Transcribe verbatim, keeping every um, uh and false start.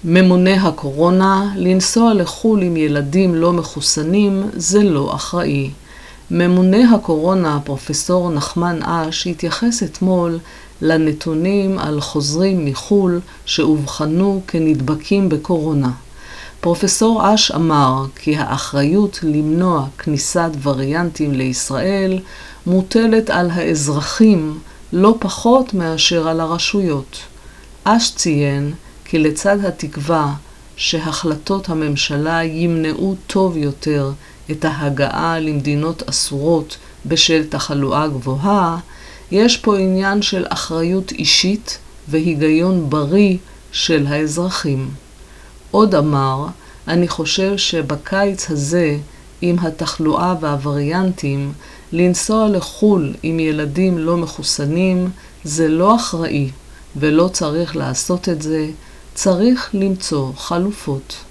ממונה הקורונה, לנסוע לחול עם ילדים לא מחוסנים זה לא אחראי. ממונה הקורונה, פרופסור נחמן אש, התייחס אתמול לנתונים על חוזרים מחול שאובחנו כנדבקים בקורונה. פרופסור אש אמר כי האחריות למנוע כניסת וריאנטים לישראל מוטלת על האזרחים לא פחות מאשר על הרשויות. אש ציין כי לצד התקווה שהחלטות הממשלה ימנעו טוב יותר את ההגעה למדינות אסורות בשל תחלואה גבוהה, יש פה עניין של אחריות אישית והיגיון בריא של האזרחים. עוד אמר, אני חושב שבקיץ הזה, עם התחלואה והווריאנטים, לנסוע לחול עם ילדים לא מחוסנים זה לא אחראי, ולא צריך לעשות את זה, צריך למצוא חלופות.